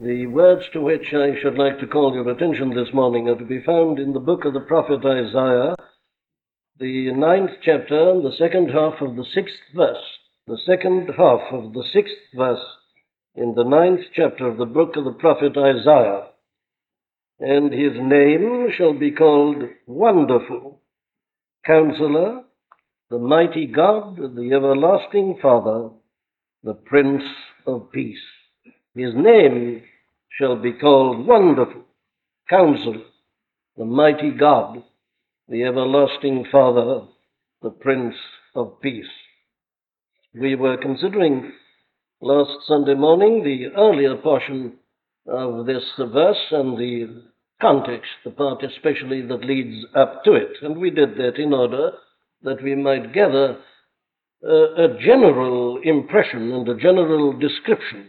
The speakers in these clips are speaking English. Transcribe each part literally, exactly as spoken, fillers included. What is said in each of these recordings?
The words to which I should like to call your attention this morning are to be found in the book of the prophet Isaiah, the ninth chapter, and the second half of the sixth verse. The second half of the sixth verse in the ninth chapter of the book of the prophet Isaiah. And his name shall be called Wonderful, Counselor, the Mighty God, the Everlasting Father, the Prince of Peace. His name shall be called Wonderful, Counselor, the Mighty God, the Everlasting Father, the Prince of Peace. We were considering last Sunday morning the earlier portion of this verse and the context, the part especially that leads up to it. And we did that in order that we might gather a, a general impression and a general description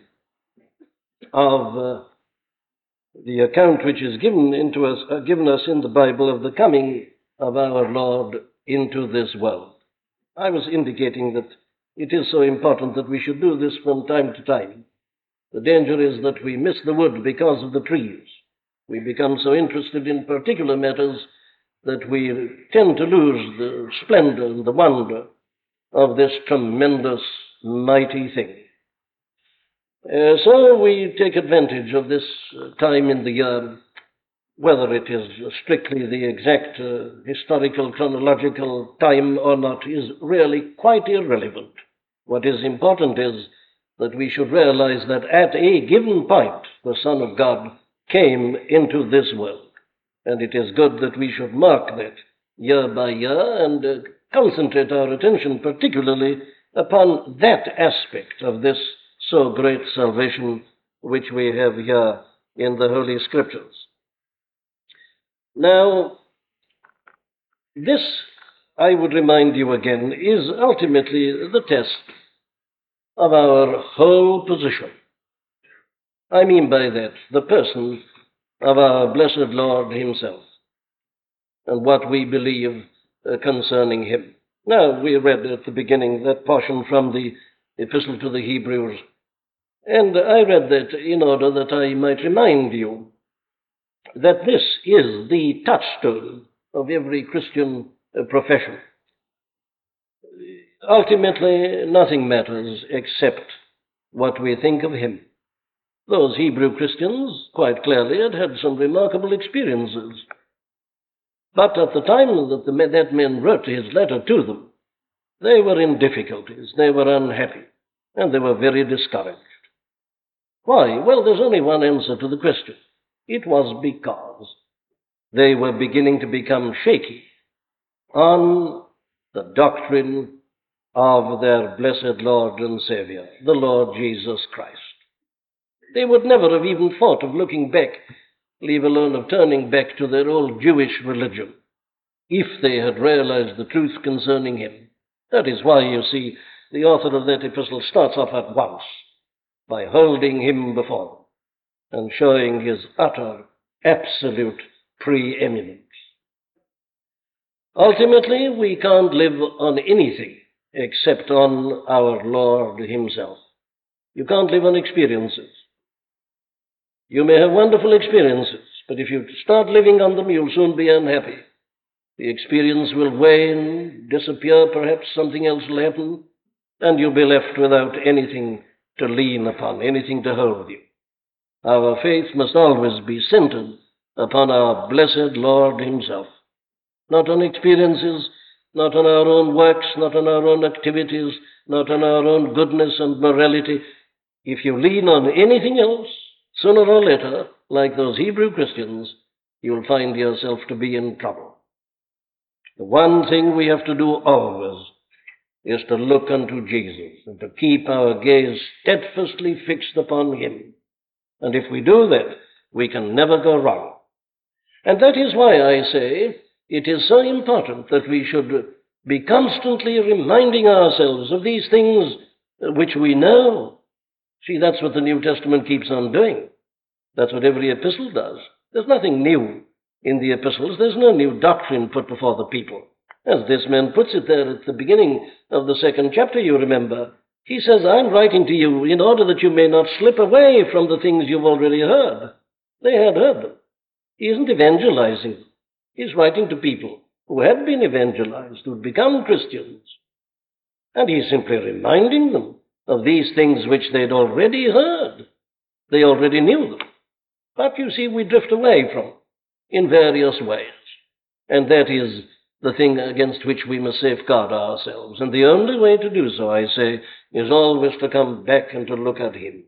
of uh, the account which is given into us, uh, given us in the Bible of the coming of our Lord into this world. I was indicating that it is so important that we should do this from time to time. The danger is that we miss the wood because of the trees. We become so interested in particular matters that we tend to lose the splendor and the wonder of this tremendous, mighty thing. Uh, so we take advantage of this uh, time in the year, whether it is strictly the exact uh, historical chronological time or not is really quite irrelevant. What is important is that we should realize that at a given point the Son of God came into this world, and it is good that we should mark that year by year and uh, concentrate our attention particularly upon that aspect of this so great salvation which we have here in the Holy Scriptures. Now, this, I would remind you again, is ultimately the test of our whole position. I mean by that the person of our blessed Lord himself and what we believe uh, concerning him. Now, we read at the beginning that portion from the Epistle to the Hebrews, and I read that in order that I might remind you that this is the touchstone of every Christian uh, profession. Ultimately, nothing matters except what we think of him. Those Hebrew Christians, quite clearly, had had some remarkable experiences. But at the time that the, that man wrote his letter to them, they were in difficulties, they were unhappy, and they were very discouraged. Why? Well, there's only one answer to the question. It was because they were beginning to become shaky on the doctrine of their blessed Lord and Savior, the Lord Jesus Christ. They would never have even thought of looking back, leave alone of turning back to their old Jewish religion, if they had realized the truth concerning him. That is why, you see, the author of that epistle starts off at once by holding him before them and showing his utter, absolute preeminence. Ultimately, we can't live on anything except on our Lord himself. You can't live on experiences. You may have wonderful experiences, but if you start living on them, you'll soon be unhappy. The experience will wane, disappear, perhaps something else will happen, and you'll be left without anything to lean upon, anything to hold you. Our faith must always be centered upon our blessed Lord himself, not on experiences, not on our own works, not on our own activities, not on our own goodness and morality. If you lean on anything else, sooner or later, like those Hebrew Christians, you'll find yourself to be in trouble. The one thing we have to do always is to look unto Jesus and to keep our gaze steadfastly fixed upon him. And if we do that, we can never go wrong. And that is why I say it is so important that we should be constantly reminding ourselves of these things which we know. See, that's what the New Testament keeps on doing. That's what every epistle does. There's nothing new in the epistles. There's no new doctrine put before the people. As this man puts it there at the beginning of the second chapter, you remember, He says, I'm writing to you in order that you may not slip away from the things you've already heard. They had heard them. He isn't evangelizing them. He's writing to people who had been evangelized, who'd become Christians. And he's simply reminding them of these things which they'd already heard. They already knew them. But you see, we drift away from them in various ways. And that is the thing against which we must safeguard ourselves. And the only way to do so, I say, is always to come back and to look at him.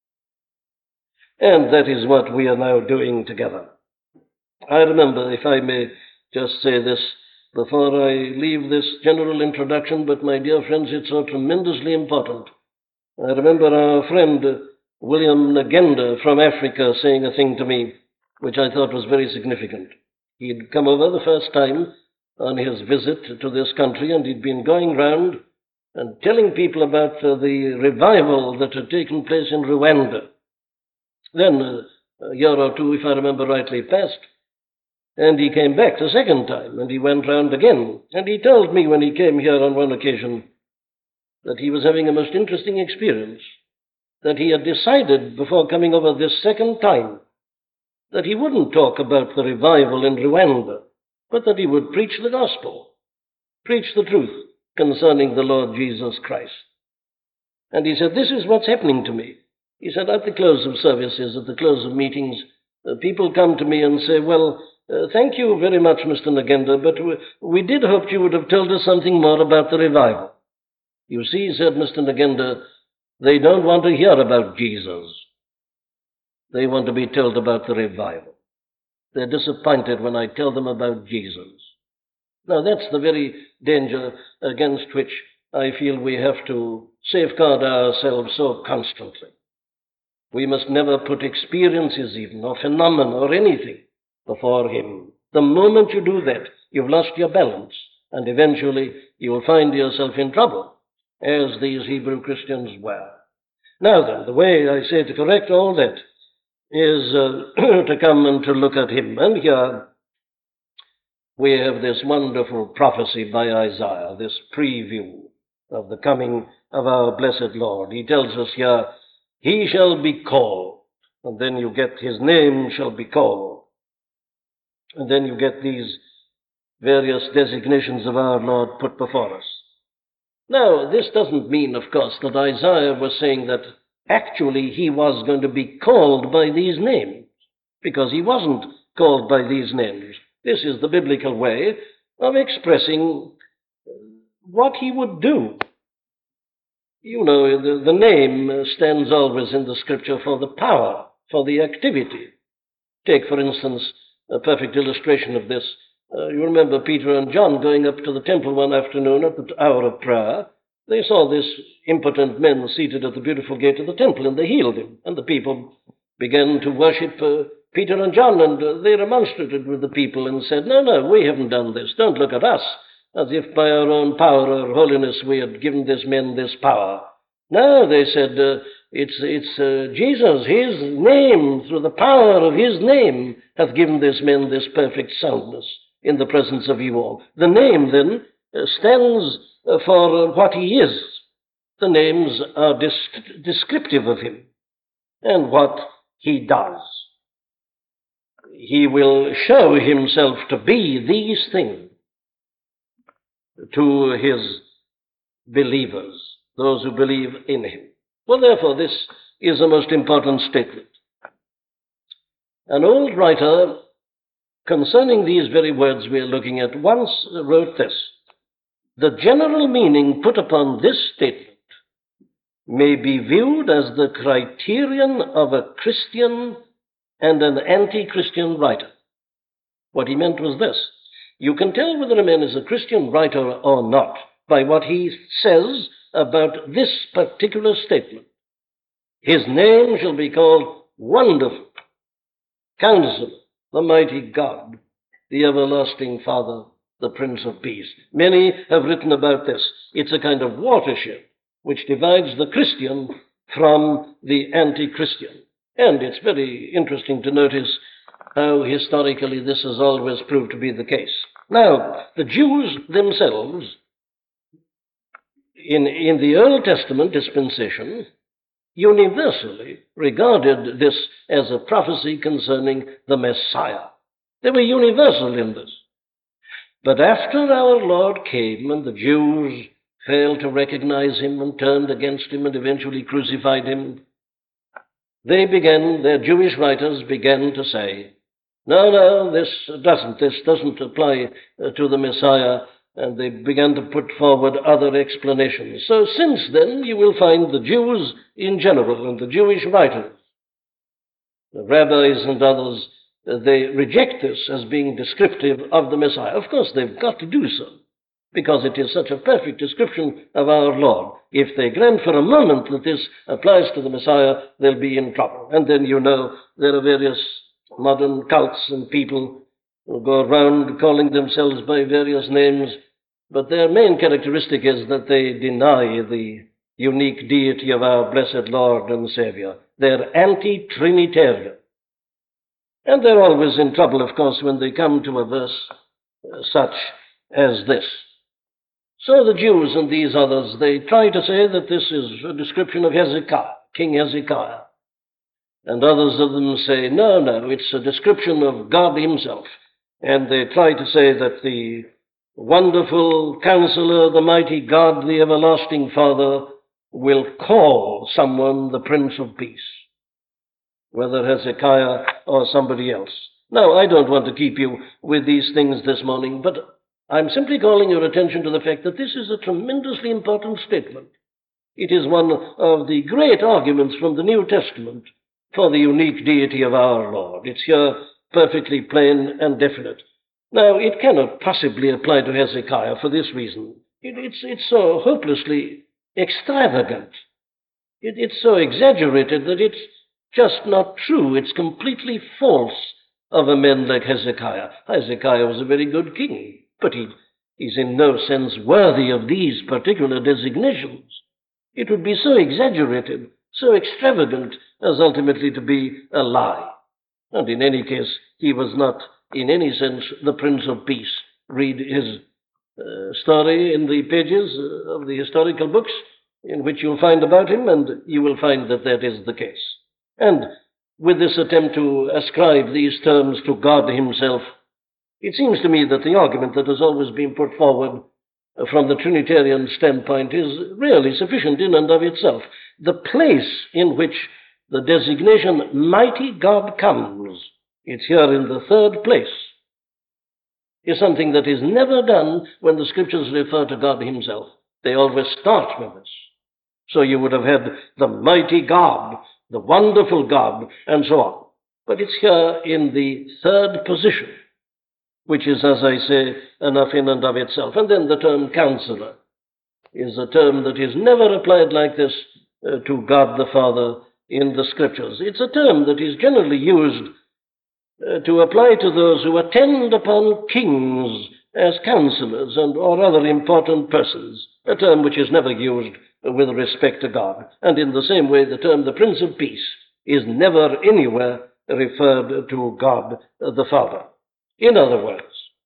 And that is what we are now doing together. I remember, if I may just say this before I leave this general introduction, but my dear friends, it's so tremendously important. I remember our friend William Nagenda from Africa saying a thing to me which I thought was very significant. He'd come over the first time on his visit to this country, and he'd been going round and telling people about uh, the revival that had taken place in Rwanda. Then, uh, a year or two, if I remember rightly, passed, and he came back the second time, and he went round again. And he told me when he came here on one occasion that he was having a most interesting experience, that he had decided before coming over this second time that he wouldn't talk about the revival in Rwanda, but that he would preach the gospel, preach the truth concerning the Lord Jesus Christ. And he said, this is what's happening to me. He said, at the close of services, at the close of meetings, uh, people come to me and say, well, uh, thank you very much, Mister Nagenda, but we, we did hope you would have told us something more about the revival. You see, said Mister Nagenda, they don't want to hear about Jesus. They want to be told about the revival. They're disappointed when I tell them about Jesus. Now, that's the very danger against which I feel we have to safeguard ourselves so constantly. We must never put experiences even, or phenomena, or anything before him. The moment you do that, you've lost your balance, and eventually you will find yourself in trouble, as these Hebrew Christians were. Now then, the way I say to correct all that is uh, to come and to look at him. And here we have this wonderful prophecy by Isaiah, this preview of the coming of our blessed Lord. He tells us here, he shall be called, and then you get his name shall be called. And then you get these various designations of our Lord put before us. Now, this doesn't mean, of course, that Isaiah was saying that actually he was going to be called by these names, because he wasn't called by these names. This is the biblical way of expressing what he would do. You know, the, the name stands always in the scripture for the power, for the activity. Take, for instance, a perfect illustration of this. Uh, you remember Peter and John going up to the temple one afternoon at the hour of prayer. They saw this impotent man seated at the beautiful gate of the temple, and they healed him. And the people began to worship uh, Peter and John, and uh, they remonstrated with the people and said, no, no, we haven't done this. Don't look at us as if by our own power or holiness we had given this man this power. No, they said, uh, it's, it's uh, Jesus, his name, through the power of his name, hath given this man this perfect soundness in the presence of you all. The name, then, uh, stands uh, for uh, what he is. The names are dis- descriptive of him and what he does. He will show himself to be these things to his believers, those who believe in him. Well, therefore, this is a most important statement. An old writer concerning these very words we are looking at once wrote this: the general meaning put upon this statement may be viewed as the criterion of a Christian and an anti-Christian writer. What he meant was this: you can tell whether a man is a Christian writer or not by what he says about this particular statement. His name shall be called Wonderful, Counselor, the Mighty God, the Everlasting Father, the Prince of Peace. Many have written about this. It's a kind of watershed which divides the Christian from the anti-Christian. And it's very interesting to notice how historically this has always proved to be the case. Now, the Jews themselves in, in the Old Testament dispensation, universally regarded this as a prophecy concerning the Messiah. They were universal in this. But after our Lord came and the Jews failed to recognize him and turned against him and eventually crucified him, they began, their Jewish writers began to say, no, no, this doesn't, this doesn't apply uh, to the Messiah, and they began to put forward other explanations. So since then, you will find the Jews in general and the Jewish writers, the rabbis and others, uh, they reject this as being descriptive of the Messiah. Of course, they've got to do so, because it is such a perfect description of our Lord. If they grant for a moment that this applies to the Messiah, they'll be in trouble. And then, you know, there are various modern cults and people who go around calling themselves by various names, but their main characteristic is that they deny the unique deity of our blessed Lord and Savior. They're anti-Trinitarian. And they're always in trouble, of course, when they come to a verse uh, such as this. So the Jews and these others, they try to say that this is a description of Hezekiah, King Hezekiah. And others of them say, no, no, it's a description of God himself. And they try to say that the wonderful Counselor, the mighty God, the everlasting Father, will call someone the Prince of Peace, whether Hezekiah or somebody else. Now, I don't want to keep you with these things this morning, but I'm simply calling your attention to the fact that this is a tremendously important statement. It is one of the great arguments from the New Testament for the unique deity of our Lord. It's here perfectly plain and definite. Now, it cannot possibly apply to Hezekiah for this reason. It, it's, it's so hopelessly extravagant. It, it's so exaggerated that it's just not true. It's completely false of a man like Hezekiah. Hezekiah was a very good king, but he is in no sense worthy of these particular designations. It would be so exaggerated, so extravagant, as ultimately to be a lie. And in any case, he was not, in any sense, the Prince of Peace. Read his uh, story in the pages of the historical books in which you'll find about him, and you will find that that is the case. And with this attempt to ascribe these terms to God himself, it seems to me that the argument that has always been put forward from the Trinitarian standpoint is really sufficient in and of itself. The place in which the designation mighty God comes, it's here in the third place, is something that is never done when the scriptures refer to God himself. They always start with this. So you would have had the mighty God, the wonderful God, and so on. But it's here in the third position, which is, as I say, enough in and of itself. And then the term counselor is a term that is never applied like this uh, to God the Father in the scriptures. It's a term that is generally used uh, to apply to those who attend upon kings as counselors and or other important persons, a term which is never used with respect to God. And in the same way, the term the Prince of Peace is never anywhere referred to God the Father. In other words,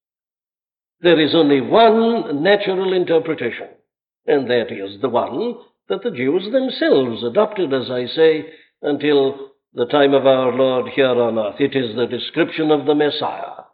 there is only one natural interpretation, and that is the one that the Jews themselves adopted, as I say, until the time of our Lord here on earth. It is the description of the Messiah,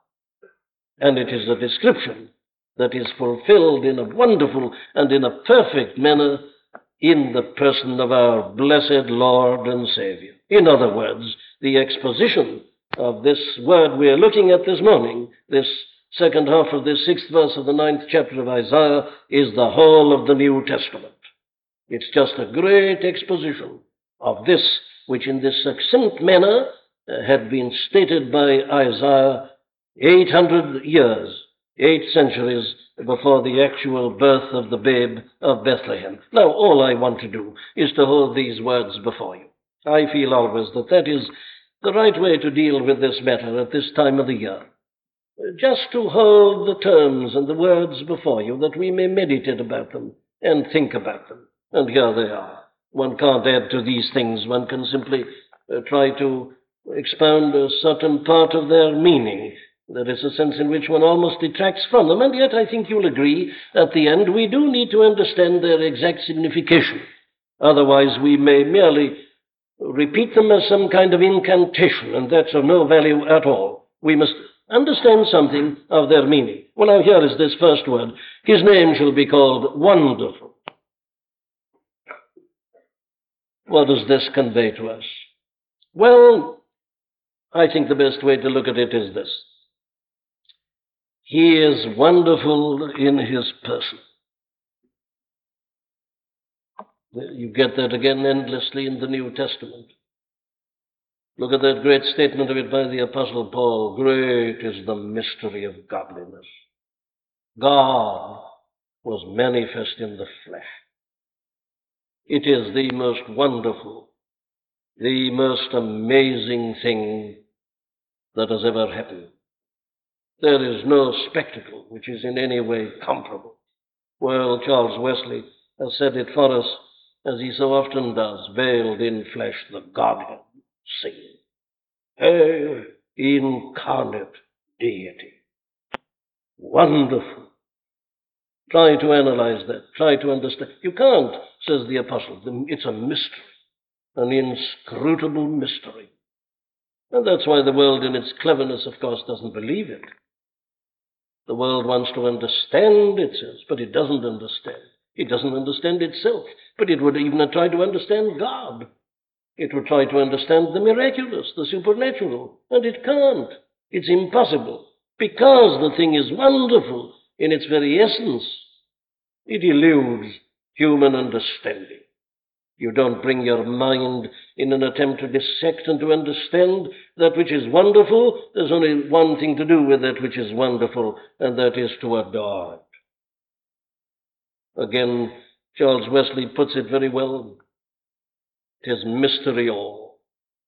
and it is a description that is fulfilled in a wonderful and in a perfect manner in the person of our blessed Lord and Savior. In other words, the exposition of this word we are looking at this morning, this second half of this sixth verse of the ninth chapter of Isaiah, is the whole of the New Testament. It's just a great exposition of this, which in this succinct manner uh, had been stated by Isaiah eight hundred years, eight centuries before the actual birth of the babe of Bethlehem. Now, all I want to do is to hold these words before you. I feel always that that is the right way to deal with this matter at this time of the year. Just to hold the terms and the words before you, that we may meditate about them and think about them. And here they are. One can't add to these things. One can simply uh, try to expound a certain part of their meaning. There is a sense in which one almost detracts from them, and yet I think you'll agree at the end we do need to understand their exact signification. Otherwise, we may merely repeat them as some kind of incantation, and that's of no value at all. We must understand something of their meaning. Well, now here is this first word. His name shall be called Wonderful. What does this convey to us? Well, I think the best way to look at it is this. He is wonderful in his person. You get that again endlessly in the New Testament. Look at that great statement of it by the Apostle Paul. Great is the mystery of godliness. God was manifest in the flesh. It is the most wonderful, the most amazing thing that has ever happened. There is no spectacle which is in any way comparable. Well, Charles Wesley has said it for us, as he so often does, veiled in flesh, the Godhead singing. Hail, incarnate deity. Wonderful. Try to analyze that. Try to understand. You can't, says the apostle. It's a mystery, an inscrutable mystery. And that's why the world, in its cleverness, of course, doesn't believe it. The world wants to understand itself, but it doesn't understand. It doesn't understand itself, but it would even try to understand God. It would try to understand the miraculous, the supernatural, and it can't. It's impossible, because the thing is wonderful in its very essence. It eludes human understanding. You don't bring your mind in an attempt to dissect and to understand that which is wonderful. There's only one thing to do with that which is wonderful, and that is to adore it. Again, Charles Wesley puts it very well. It is mystery all.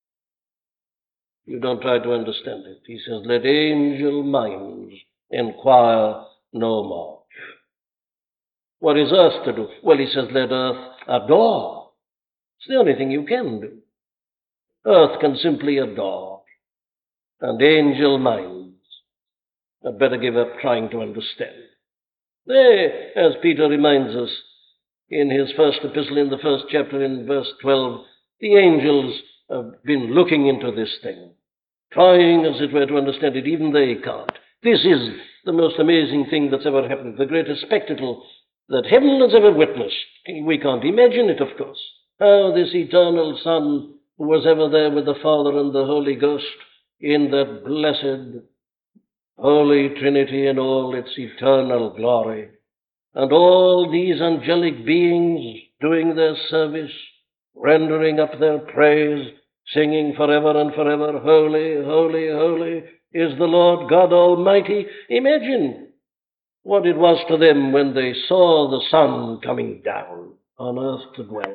You don't try to understand it. He says, let angel minds inquire no more. What is earth to do? Well, he says, let earth adore. It's the only thing you can do. Earth can simply adore. And angel minds had better give up trying to understand. They, as Peter reminds us in his first epistle in the first chapter in verse twelve, the angels have been looking into this thing, trying, as it were, to understand it. Even they can't. This is the most amazing thing that's ever happened, the greatest spectacle that heaven has ever witnessed. We can't imagine it, of course. How this eternal Son, who was ever there with the Father and the Holy Ghost in that blessed Holy Trinity in all its eternal glory, and all these angelic beings doing their service, rendering up their praise, singing forever and forever, holy, holy, holy is the Lord God Almighty. Imagine what it was to them when they saw the Son coming down on earth to dwell.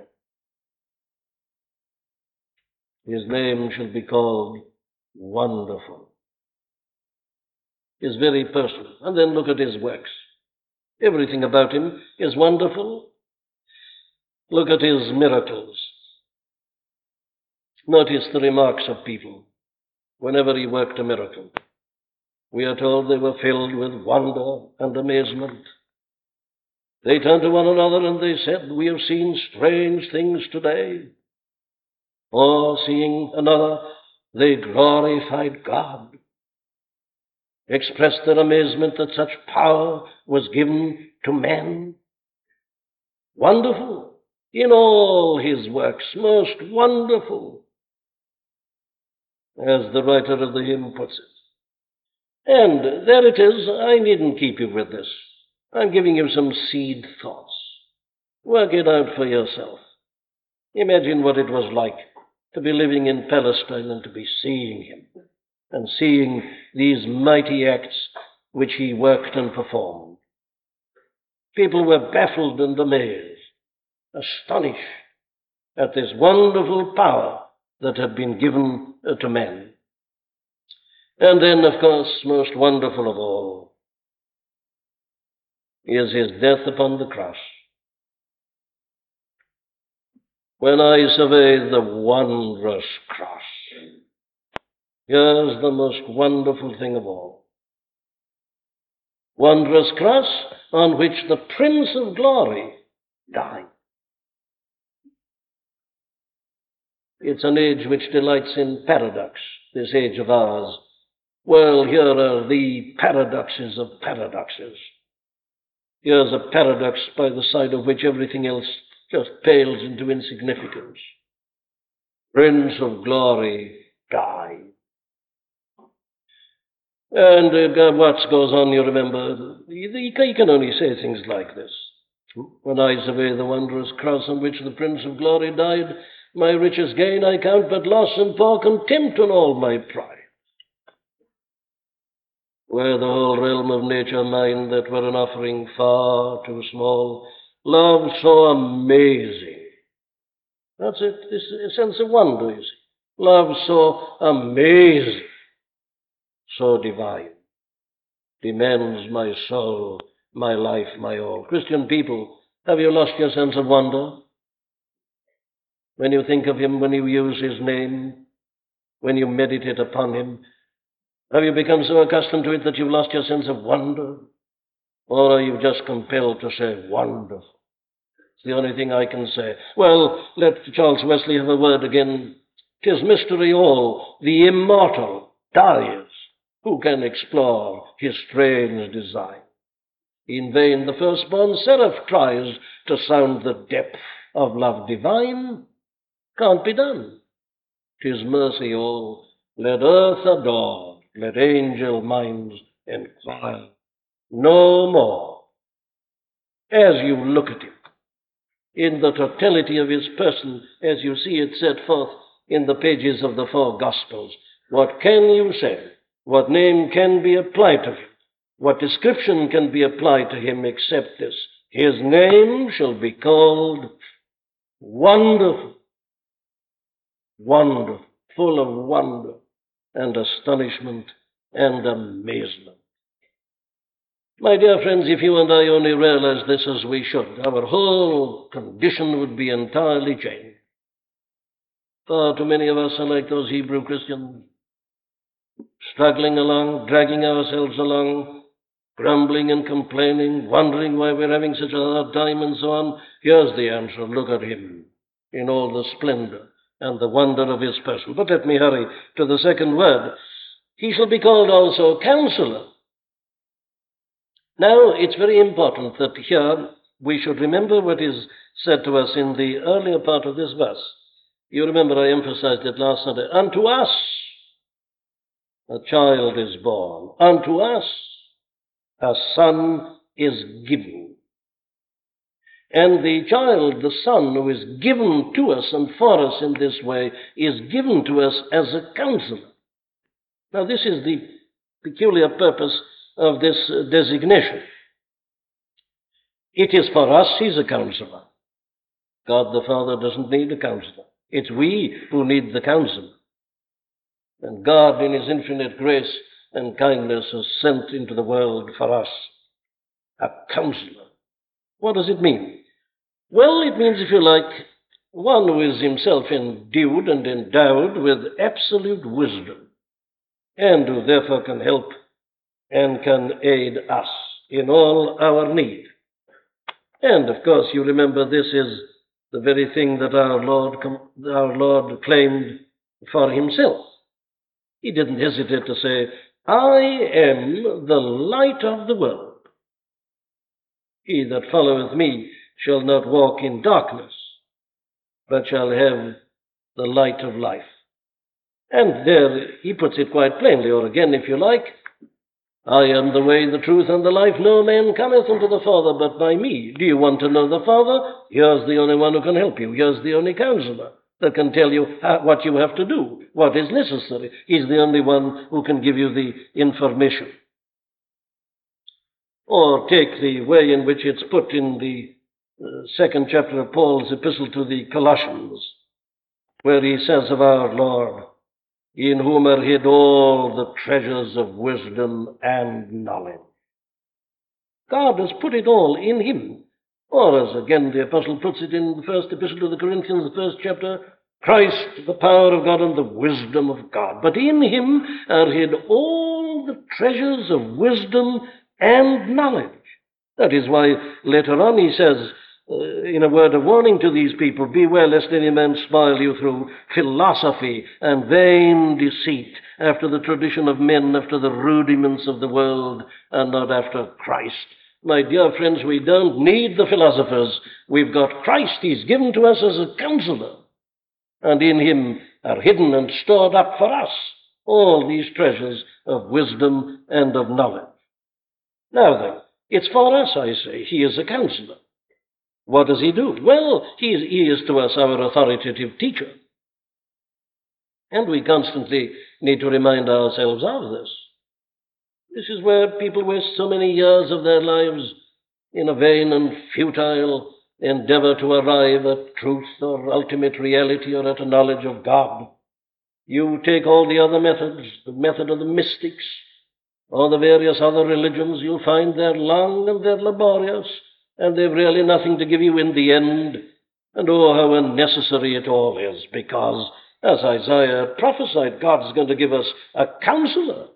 His name shall be called Wonderful. His very person. And then look at his works. Everything about him is wonderful. Look at his miracles. Notice the remarks of people whenever he worked a miracle. We are told they were filled with wonder and amazement. They turned to one another and they said, we have seen strange things today. Or, seeing another, they glorified God, expressed their amazement that such power was given to man. Wonderful in all his works, most wonderful, as the writer of the hymn puts it. And there it is. I needn't keep you with this. I'm giving you some seed thoughts. Work it out for yourself. Imagine what it was like to be living in Palestine and to be seeing him and seeing these mighty acts which he worked and performed. People were baffled and amazed, astonished at this wonderful power that had been given to man. And then, of course, most wonderful of all is his death upon the cross. When I survey the wondrous cross, here's the most wonderful thing of all. wondrous cross on which the Prince of Glory died. It's an age which delights in paradox, this age of ours. Well, here are the paradoxes of paradoxes. Here's a paradox by the side of which everything else just pales into insignificance. Prince of Glory died. And uh, what goes on, you remember, he can only say things like this. When I survey the wondrous cross on which the Prince of Glory died, my richest gain I count but loss and pour contempt on all my pride. Were the whole realm of nature mine, that were an offering far too small, love so amazing. That's it, this sense of wonder, you see. Love so amazing, so divine, demands my soul, my life, my all. Christian people, have you lost your sense of wonder? When you think of him, when you use his name, when you meditate upon him, have you become so accustomed to it that you've lost your sense of wonder? Or are you just compelled to say, wonderful? It's the only thing I can say. Well, let Charles Wesley have a word again. 'Tis mystery all, the immortal dies. Who can explore his strange design? In vain the firstborn seraph tries to sound the depth of love divine. Can't be done. 'Tis mercy all, let earth adore, let angel minds inquire. No more. As you look at him, in the totality of his person, as you see it set forth in the pages of the four Gospels, what can you say? What name can be applied to him? What description can be applied to him except this? His name shall be called Wonderful. Wonderful, full of wonder and astonishment and amazement. My dear friends, if you and I only realize this as we should, our whole condition would be entirely changed. Far too many of us are like those Hebrew Christians, struggling along, dragging ourselves along, grumbling and complaining, wondering why we're having such a hard time and so on. Here's the answer. Look at him in all the splendor and the wonder of his person. But let me hurry to the second word. He shall be called also Counselor. Now, it's very important that here we should remember what is said to us in the earlier part of this verse. You remember I emphasized it last Sunday. Unto us a child is born. Unto us a son is given. And the child, the son who is given to us and for us in this way, is given to us as a counselor. Now, this is the peculiar purpose of this designation. It is for us he's a counselor. God the Father doesn't need a counselor. It's we who need the counselor. And God, in his infinite grace and kindness, has sent into the world for us a counselor. What does it mean? Well, it means, if you like, one who is himself endued and endowed with absolute wisdom, and who therefore can help and can aid us in all our need. And, of course, you remember this is the very thing that our Lord, our Lord claimed for himself. He didn't hesitate to say, I am the light of the world. He that followeth me shall not walk in darkness, but shall have the light of life. And there he puts it quite plainly, or again, if you like, I am the way, the truth, and the life. No man cometh unto the Father but by me. Do you want to know the Father? Here's the only one who can help you. Here's the only counselor that can tell you how, what you have to do, what is necessary. He's the only one who can give you the information. Or take the way in which it's put in the uh, second chapter of Paul's epistle to the Colossians, where he says of our Lord, in whom are hid all the treasures of wisdom and knowledge. God has put it all in him. Or, as again the apostle puts it in the first epistle to the Corinthians, the first chapter, Christ, the power of God and the wisdom of God. But in him are hid all the treasures of wisdom and knowledge. That is why later on he says, uh, in a word of warning to these people, beware lest any man smile you through philosophy and vain deceit, after the tradition of men, after the rudiments of the world, and not after Christ. My dear friends, we don't need the philosophers. We've got Christ. He's given to us as a counselor. And in him are hidden and stored up for us all these treasures of wisdom and of knowledge. Now then, it's for us, I say. He is a counselor. What does he do? Well, he is, he is to us our authoritative teacher. And we constantly need to remind ourselves of this. This is where people waste so many years of their lives in a vain and futile endeavor to arrive at truth or ultimate reality or at a knowledge of God. You take all the other methods, the method of the mystics, or the various other religions, you'll find they're long and they're laborious, and they've really nothing to give you in the end. And oh, how unnecessary it all is, because, as Isaiah prophesied, God's going to give us a counselor.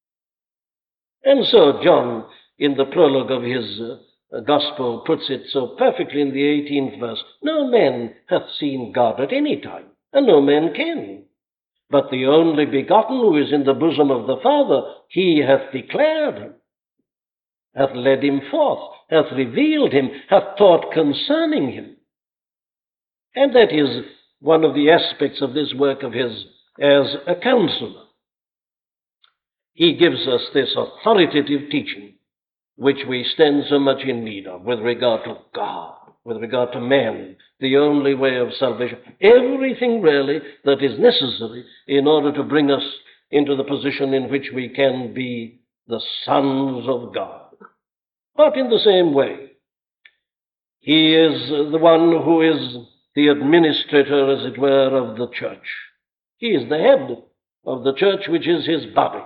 And so John, in the prologue of his uh, gospel, puts it so perfectly in the eighteenth verse, no man hath seen God at any time, and no man can. But the only begotten, who is in the bosom of the Father, he hath declared him, hath led him forth, hath revealed him, hath taught concerning him. And that is one of the aspects of this work of his as a counselor. He gives us this authoritative teaching, which we stand so much in need of with regard to God, with regard to man, the only way of salvation. Everything really that is necessary in order to bring us into the position in which we can be the sons of God. But in the same way, he is the one who is the administrator, as it were, of the church. He is the head of the church, which is his body.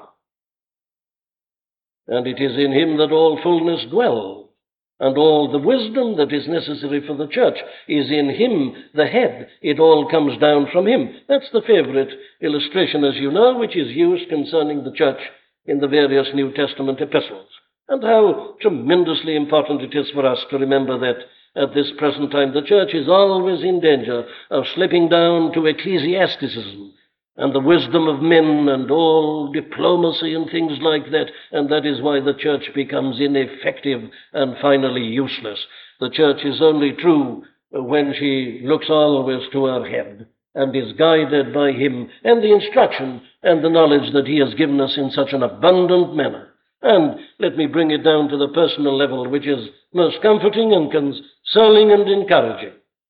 And it is in him that all fullness dwells, and all the wisdom that is necessary for the church is in him, the head. It all comes down from him. That's the favorite illustration, as you know, which is used concerning the church in the various New Testament epistles. And how tremendously important it is for us to remember that at this present time the church is always in danger of slipping down to ecclesiasticism and the wisdom of men and all diplomacy and things like that, and that is why the church becomes ineffective and finally useless. The church is only true when she looks always to her head and is guided by him and the instruction and the knowledge that he has given us in such an abundant manner. And let me bring it down to the personal level, which is most comforting and consoling and encouraging.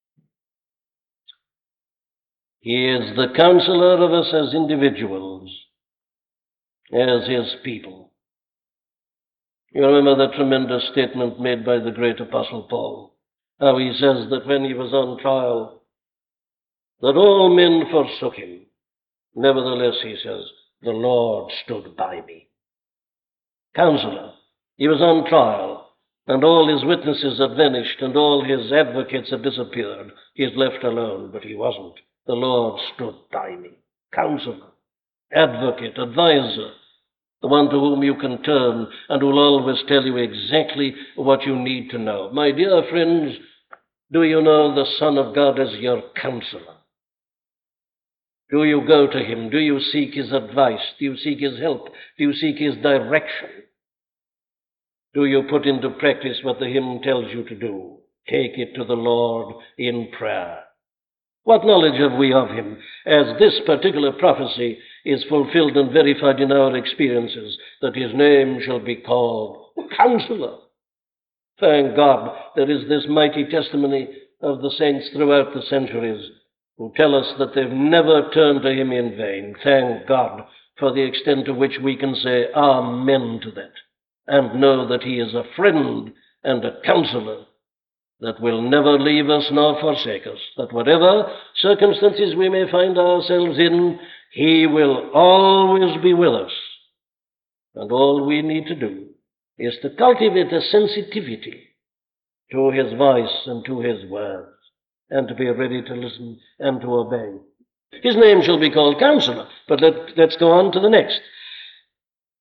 He is the counselor of us as individuals, as his people. You remember that tremendous statement made by the great Apostle Paul, how he says that when he was on trial, that all men forsook him. Nevertheless, he says, the Lord stood by me. Counselor. He was on trial, and all his witnesses had vanished, and all his advocates had disappeared. He is left alone, but he wasn't. The Lord stood by me. Counselor, advocate, advisor, the one to whom you can turn and who will always tell you exactly what you need to know. My dear friends, do you know the Son of God as your counselor? Do you go to him? Do you seek his advice? Do you seek his help? Do you seek his direction? Do you put into practice what the hymn tells you to do? Take it to the Lord in prayer. What knowledge have we of him, as this particular prophecy is fulfilled and verified in our experiences, that his name shall be called Counselor? Thank God there is this mighty testimony of the saints throughout the centuries who tell us that they've never turned to him in vain. Thank God for the extent to which we can say amen to that and know that he is a friend and a counselor that will never leave us nor forsake us, that whatever circumstances we may find ourselves in, he will always be with us. And all we need to do is to cultivate a sensitivity to his voice and to his words, and to be ready to listen and to obey. His name shall be called Counselor, but let, let's go on to the next.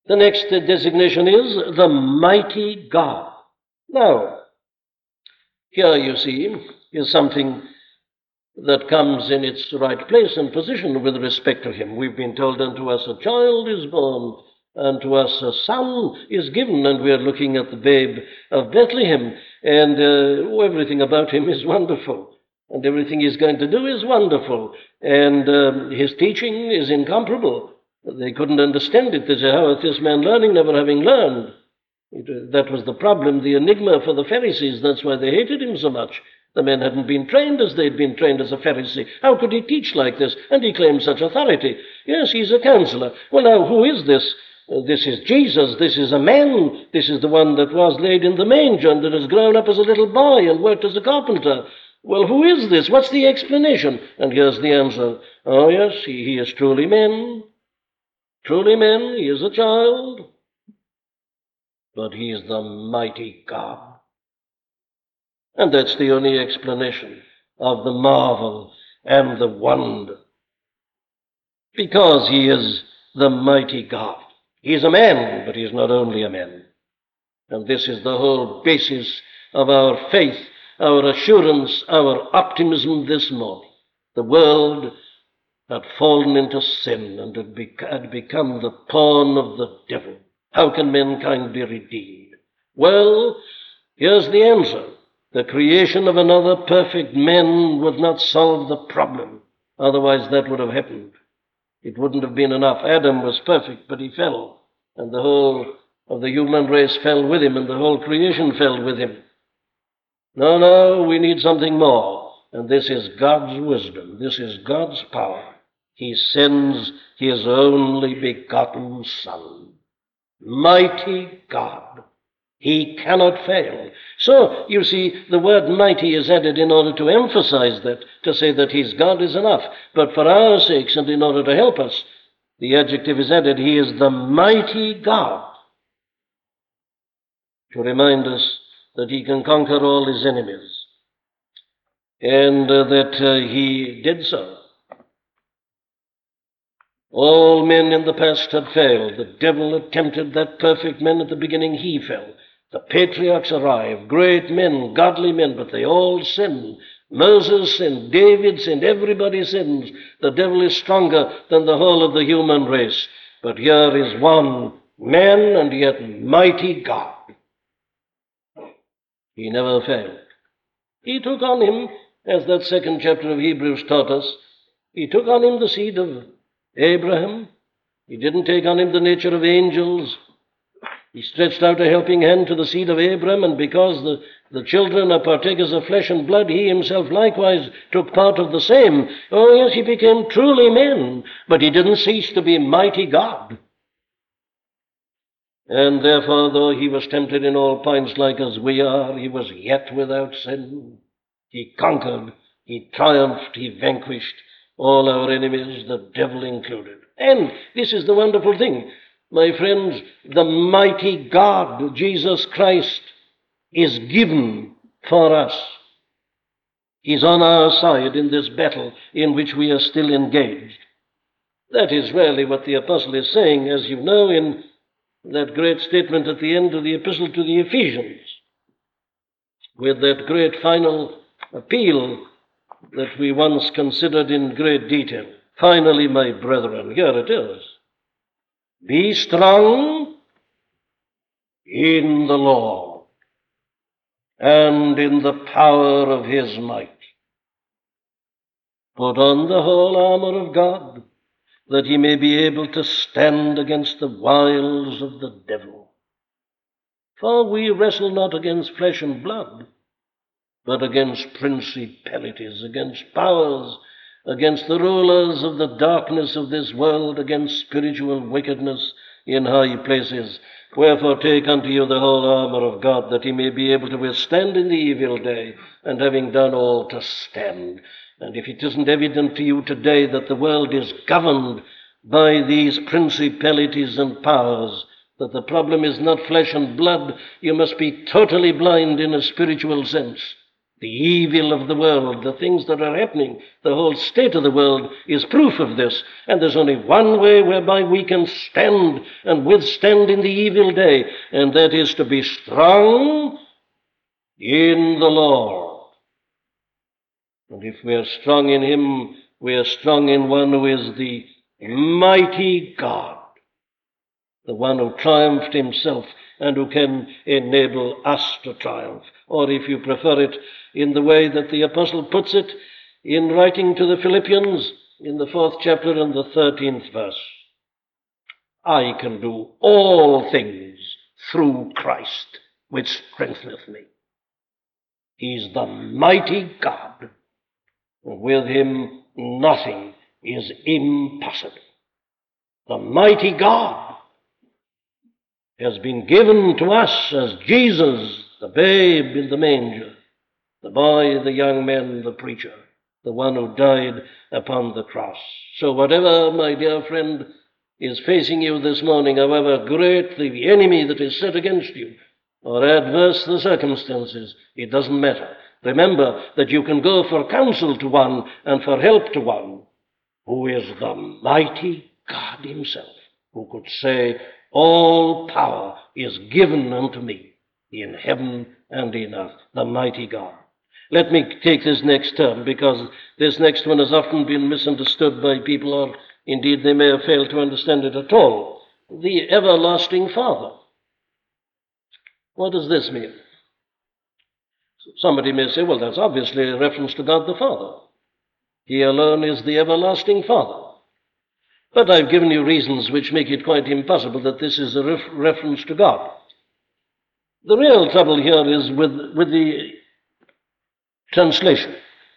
The next designation is the mighty God. Now, here you see is something that comes in its right place and position with respect to him. We've been told, unto us a child is born, and to us a son is given, and we are looking at the babe of Bethlehem, and uh, everything about him is wonderful, and everything he's going to do is wonderful, and um, his teaching is incomparable. They couldn't understand it. They say, how is this man learning, never having learned? It, that was the problem, the enigma for the Pharisees. That's why they hated him so much. The man hadn't been trained as they'd been trained as a Pharisee. How could he teach like this? And he claimed such authority. Yes, he's a counselor. Well, now, who is this? Uh, this is Jesus. This is a man. This is the one that was laid in the manger and that has grown up as a little boy and worked as a carpenter. Well, who is this? What's the explanation? And here's the answer. Oh, yes, he, he is truly man. Truly man. He is a child. But he is the mighty God. And that's the only explanation of the marvel and the wonder. Because he is the mighty God. He is a man, but he is not only a man. And this is the whole basis of our faith, our assurance, our optimism this morning. The world had fallen into sin and had, bec- had become the pawn of the devil. How can mankind be redeemed? Well, here's the answer. The creation of another perfect man would not solve the problem. Otherwise, that would have happened. It wouldn't have been enough. Adam was perfect, but he fell. And the whole of the human race fell with him, and the whole creation fell with him. No, no, we need something more. And this is God's wisdom. This is God's power. He sends his only begotten Son. Mighty God. He cannot fail. So, you see, the word mighty is added in order to emphasize that, to say that he's God is enough. But for our sakes and in order to help us, the adjective is added, he is the mighty God, to remind us that he can conquer all his enemies, and uh, that uh, he did so. All men in the past had failed. The devil attempted that perfect man at the beginning. He fell. The patriarchs arrived, great men, godly men, but they all sinned. Moses sinned, David sinned, everybody sins. The devil is stronger than the whole of the human race. But here is one man and yet mighty God. He never failed. He took on him, as that second chapter of Hebrews taught us, he took on him the seed of Abraham. He didn't take on him the nature of angels. He stretched out a helping hand to the seed of Abraham, and because the, the children are partakers of flesh and blood, he himself likewise took part of the same. Oh, yes, he became truly man, but he didn't cease to be mighty God. And therefore, though he was tempted in all points like as we are, he was yet without sin. He conquered, he triumphed, he vanquished all our enemies, the devil included. And this is the wonderful thing. My friends, the mighty God, Jesus Christ, is given for us. He's on our side in this battle in which we are still engaged. That is really what the apostle is saying, as you know, in that great statement at the end of the epistle to the Ephesians, with that great final appeal that we once considered in great detail. Finally, my brethren, here it is. Be strong in the Lord and in the power of his might. Put on the whole armor of God, that he may be able to stand against the wiles of the devil. For we wrestle not against flesh and blood, but against principalities, against powers, against the rulers of the darkness of this world, against spiritual wickedness in high places. Wherefore take unto you the whole armor of God, that he may be able to withstand in the evil day, and having done all, to stand. And if it isn't evident to you today that the world is governed by these principalities and powers, that the problem is not flesh and blood, you must be totally blind in a spiritual sense. The evil of the world, the things that are happening, the whole state of the world is proof of this. And there's only one way whereby we can stand and withstand in the evil day, and that is to be strong in the Lord. And if we are strong in him, we are strong in one who is the mighty God, the one who triumphed himself and who can enable us to triumph. Or if you prefer it in the way that the apostle puts it in writing to the Philippians in the fourth chapter and the thirteenth verse, I can do all things through Christ, which strengtheneth me. He's the mighty God. With him nothing is impossible. The mighty God has been given to us as Jesus, the babe in the manger, the boy, the young man, the preacher, the one who died upon the cross. So whatever, my dear friend, is facing you this morning, however great the enemy that is set against you, or adverse the circumstances, it doesn't matter. Remember that you can go for counsel to one and for help to one who is the mighty God himself, who could say, all power is given unto me in heaven and in earth, the mighty God. Let me take this next term, because this next one has often been misunderstood by people, or indeed they may have failed to understand it at all. The everlasting Father. What does this mean? Somebody may say, well, that's obviously a reference to God the Father. He alone is the everlasting Father. But I've given you reasons which make it quite impossible that this is a ref- reference to God. The real trouble here is with, with the translation.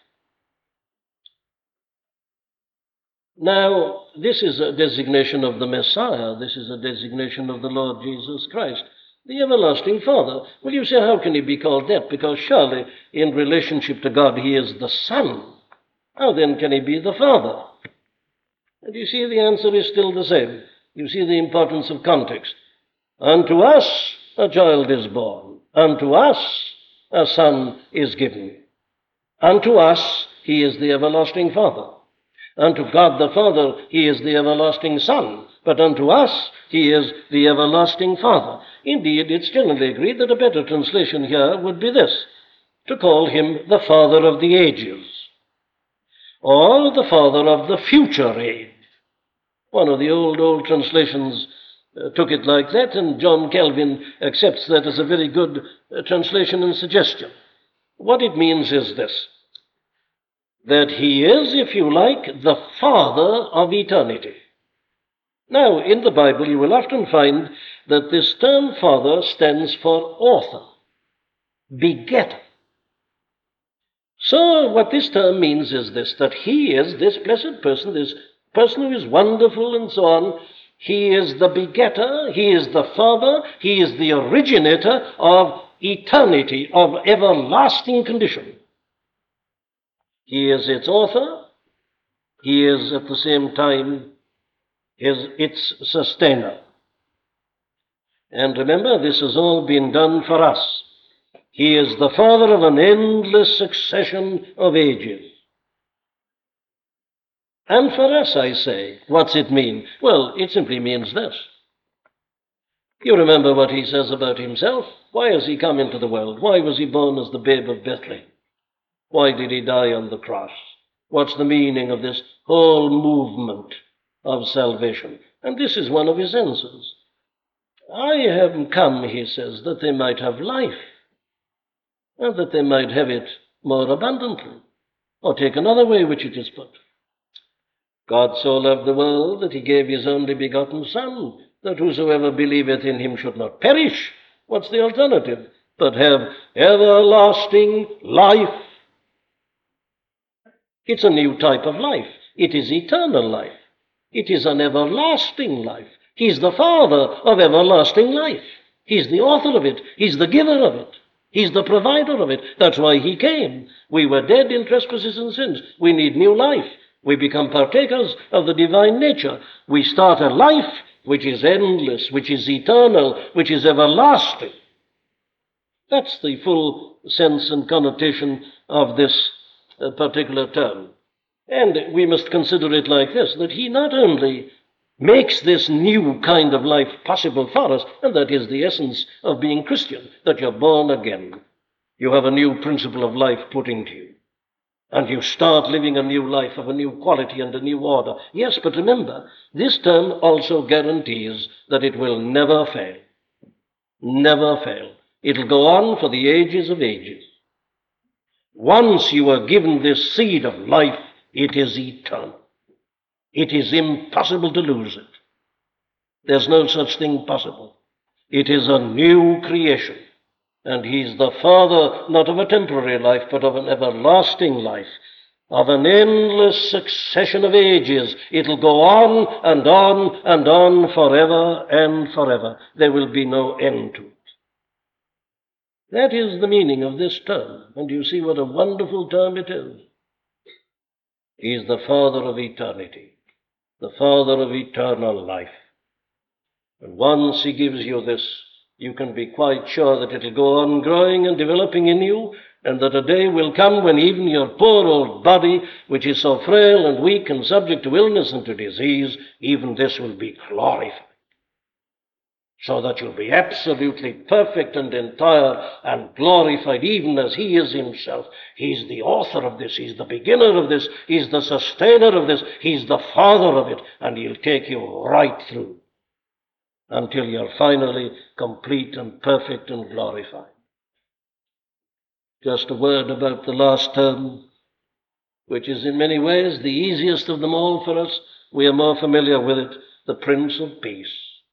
Now, this is a designation of the Messiah. This is a designation of the Lord Jesus Christ, the everlasting Father. Well, you say, how can he be called that? Because surely, in relationship to God, he is the Son. How then can he be the Father? And you see, the answer is still the same. You see the importance of context. Unto us a child is born. Unto us a son is given. Unto us he is the everlasting Father. Unto God the Father he is the everlasting Son. But unto us he is the everlasting Father. Indeed, it's generally agreed that a better translation here would be this, to call him the Father of the ages, or the Father of the future age. One of the old, old translations uh, took it like that, and John Calvin accepts that as a very good uh, translation and suggestion. What it means is this, that he is, if you like, the Father of eternity. Now, in the Bible, you will often find that this term Father stands for author, begetter. So what this term means is this, that he is, this blessed person, this person who is wonderful and so on, he is the begetter, he is the Father, he is the originator of eternity, of everlasting condition. He is its author, he is at the same time is its sustainer. And remember, this has all been done for us. He is the Father of an endless succession of ages. And for us, I say, what's it mean? Well, it simply means this. You remember what he says about himself. Why has he come into the world? Why was he born as the babe of Bethlehem? Why did he die on the cross? What's the meaning of this whole movement of salvation? And this is one of his answers. I have come, he says, that they might have life, and that they might have it more abundantly. Or take another way which it is put. God so loved the world that he gave his only begotten Son, that whosoever believeth in him should not perish. What's the alternative? But have everlasting life. It's a new type of life. It is eternal life. It is an everlasting life. He's the Father of everlasting life. He's the author of it. He's the giver of it. He's the provider of it. That's why he came. We were dead in trespasses and sins. We need new life. We become partakers of the divine nature. We start a life which is endless, which is eternal, which is everlasting. That's the full sense and connotation of this uh, particular term. And we must consider it like this, that he not only makes this new kind of life possible for us, and that is the essence of being Christian, that you're born again. You have a new principle of life put into you. And you start living a new life of a new quality and a new order. Yes, but remember, this term also guarantees that it will never fail. Never fail. It'll go on for the ages of ages. Once you are given this seed of life, it is eternal. It is impossible to lose it. There's no such thing possible. It is a new creation. And he's the Father, not of a temporary life, but of an everlasting life, of an endless succession of ages. It'll go on and on and on forever and forever. There will be no end to it. That is the meaning of this term. And you see what a wonderful term it is. He is the Father of eternity, the Father of eternal life. And once he gives you this, you can be quite sure that it'll go on growing and developing in you, and that a day will come when even your poor old body, which is so frail and weak and subject to illness and to disease, even this will be glorified. So that you'll be absolutely perfect and entire and glorified, even as he is himself. He's the author of this. He's the beginner of this. He's the sustainer of this. He's the Father of it. And he'll take you right through until you're finally complete and perfect and glorified. Just a word about the last term, which is in many ways the easiest of them all for us. We are more familiar with it, the Prince of Peace.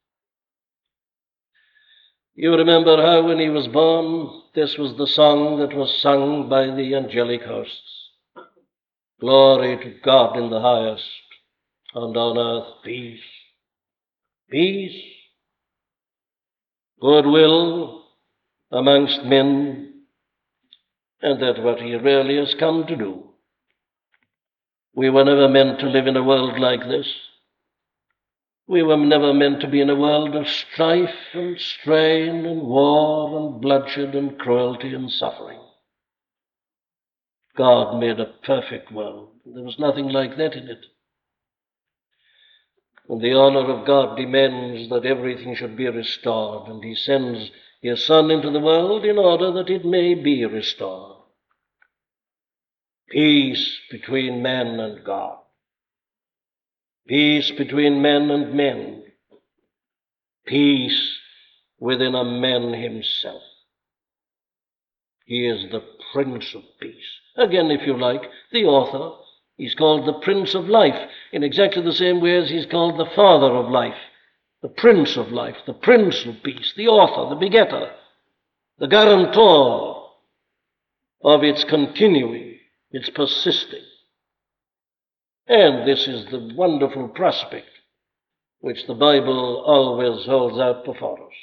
You remember how when he was born, this was the song that was sung by the angelic hosts. Glory to God in the highest, and on earth peace. Peace, goodwill amongst men, and that's what he really has come to do. We were never meant to live in a world like this. We were never meant to be in a world of strife and strain and war and bloodshed and cruelty and suffering. God made a perfect world. There was nothing like that in it. And the honor of God demands that everything should be restored, and he sends his Son into the world in order that it may be restored. Peace between man and God. Peace between men and men. Peace within a man himself. He is the Prince of Peace. Again, if you like, the author. He's called the Prince of Life in exactly the same way as he's called the Father of Life, the Prince of Life, the Prince of Peace, the author, the begetter, the guarantor of its continuing, its persisting. And this is the wonderful prospect which the Bible always holds out before us.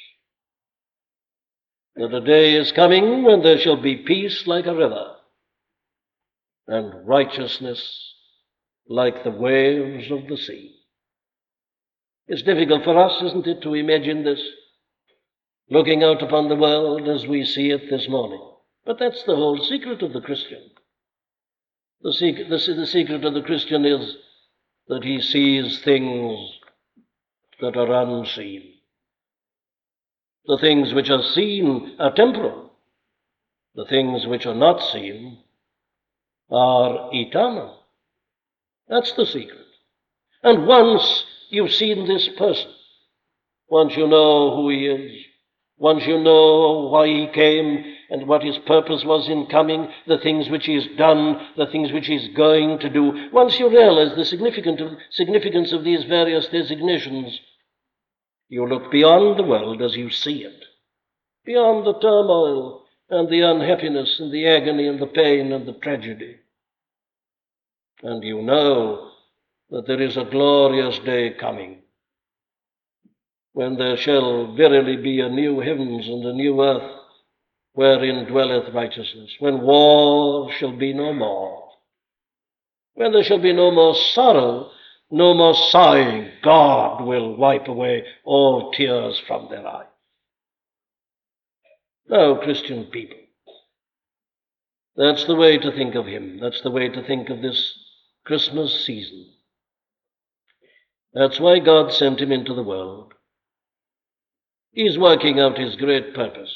That a day is coming when there shall be peace like a river, and righteousness like the waves of the sea. It's difficult for us, isn't it, to imagine this, looking out upon the world as we see it this morning. But that's the whole secret of the Christian. The secret, the, the secret of the Christian is that he sees things that are unseen. The things which are seen are temporal. The things which are not seen are eternal. That's the secret. And once you've seen this person, once you know who he is, once you know why he came and what his purpose was in coming, the things which he's done, the things which he's going to do, once you realize the significance of, significance of these various designations, you look beyond the world as you see it, beyond the turmoil and the unhappiness and the agony and the pain and the tragedy. And you know that there is a glorious day coming when there shall verily be a new heavens and a new earth wherein dwelleth righteousness, when war shall be no more, when there shall be no more sorrow, no more sighing. God will wipe away all tears from their eyes. Now, Christian people, that's the way to think of him. That's the way to think of this Christmas season. That's why God sent him into the world. He's working out his great purpose.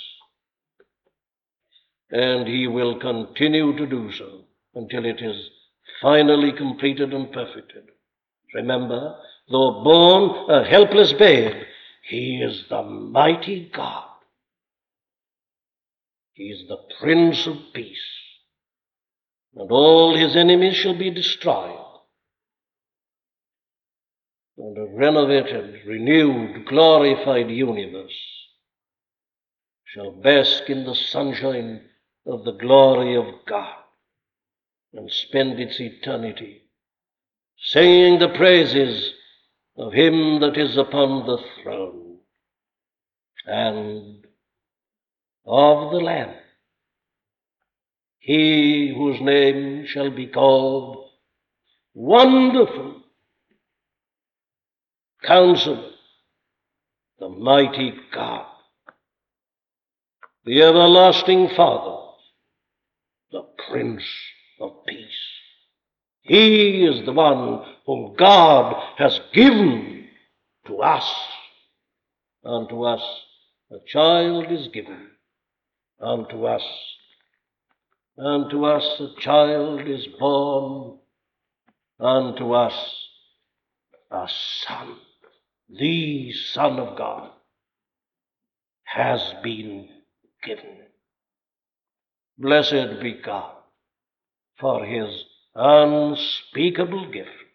And he will continue to do so until it is finally completed and perfected. Remember, though born a helpless babe, he is the mighty God. He is the Prince of Peace. And all his enemies shall be destroyed. And a renovated, renewed, glorified universe shall bask in the sunshine of the glory of God and spend its eternity singing the praises of him that is upon the throne and of the Lamb, he whose name shall be called Wonderful, Counselor, the Mighty God, the Everlasting Father, the Prince of Peace. He is the one whom God has given to us. Unto us a child is given. Unto us, unto us a child is born. Unto us a son, the Son of God, has been given. Blessed be God for his unspeakable gift.